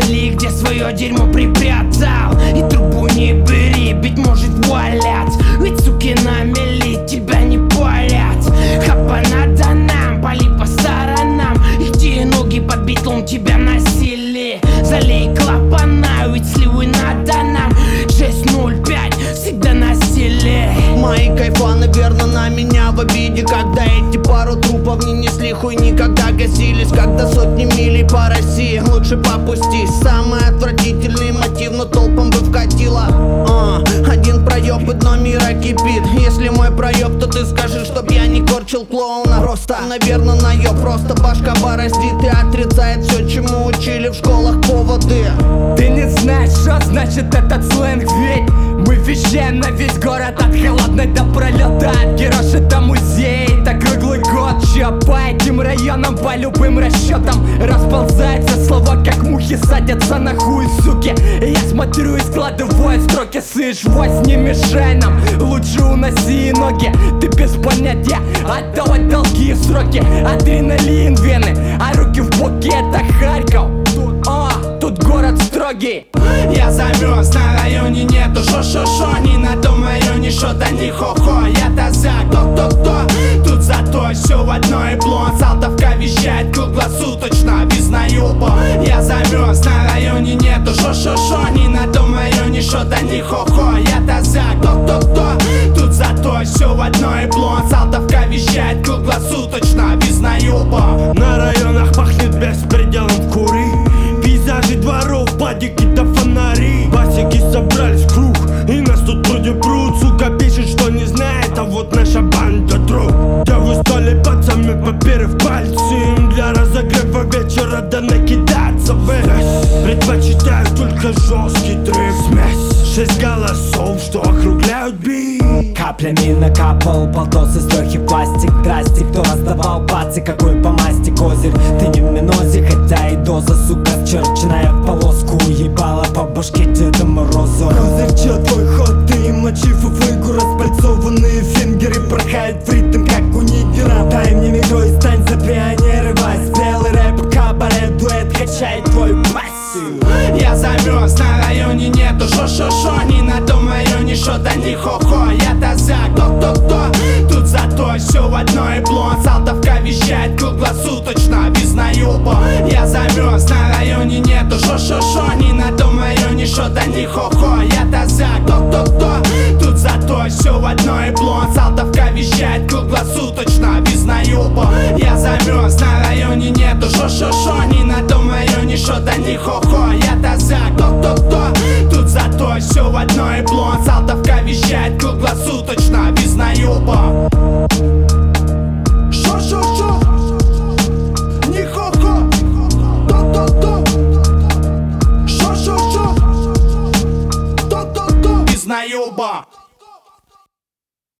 Вали, где свое дерьмо припрятал, и трубу не бери, быть может валять. Ведь суки на мели тебя не палят. Хапа надо нам, пали по сторонам. Иди ноги под битлом тебя носили. Залей клапана, ведь сливы надо нам. 605 всегда на стиле. Мои кайфа, наверно, на меня в обиде, когда эти пару трупов не несли хуйни, когда гасились, когда сотни милей по России. Лучше попустись, самый отвратительный мотив, но толпом бы вкатило. Один проеб и дно мира кипит. Если мой проеб, то ты скажи, чтоб я не корчил клоуна. Просто, наверно, наеб, просто башка бороздит и отрицает все, чему учили в школах поводы. Ты не знаешь, что значит этот сленг, ведь мы вещаем на весь город от холодной до пролета. От Герош это музей, это круглый год. Чё по этим районам, по любым расчетам расползаются слова, как мухи садятся на хуй, суки. Я смотрю и складываю строки, слышь, вось, не мешай нам, лучше уноси ноги. Ты без понятия, отдавать долгие сроки. Адреналин вены, а руки в боки, это Харьков. Тут город строгий. Я замерз, на районе нету шо-шо-шо. Ни на том районе шо-то не хо-хо. Я-то за кто-кто-кто. Тут зато все в одно и блон. Салтовка вещает круглосуточно, без наёба. Я замерз, на районе нету шо-шо-шо. Ни на том районе шо-то не хо-хо. Я-то за кто-кто-кто. Тут зато все в одно и блон. Салтовка вещает круглосуточно, без наёба. На районах пахнет беспределом кури. Пейзажи дворов, падики да фонари. Басики собрались в круг, и нас тут вроде прут. Сука пишет, что не знает, а вот наша банда друг. Да вы стали пацами, поперев пальцы. Для разогрева вечера да накидаться в предпочитаю только жесткий трип. Смесь 6 голосов, что округляют бит. Каплями накапал полтос из легких пластик. Здрасте, кто раздавал бацы, какой по масти козырь. Ты не в минозе, хотя и доза, сука, черченная в полоску. Ебала по башке Деда Мороза. Козырь, чё твой ход, ты мочив в фигу. Распальцованные фингеры порхают в ритм, как у нигера. Дай мне микро и стань за пионеры. Вась, белый рэп, кабарет, дуэт, качай твою пассию. Я замерз, на районе нету шо-шо-шо. Ни на том районе шо-то не хо-хо. Я-то за кто-кто-кто. Тут зато все в одно и блон. Салтовка вещает круглосуточно, без наёба. Я замерз, на районе нету шо-шо-шо. Ни на том районе шо-то не хо-хо. Я-то за кто-кто-кто. Тут зато все в одно и блон. Салтовка вещает круглосуточно, без наёба. Я замерз, на районе нету шо-шо-шо. Ни на том районе шо-то не хо-хо. Я-то за кто-кто-кто. Тут зато все в одно и блон. Салтовка вещает круглосуточно, без наёба. Шо-шо-шо, не хо-хо. То-то-то. Шо-шо-шо, то-то-то. Без наёба.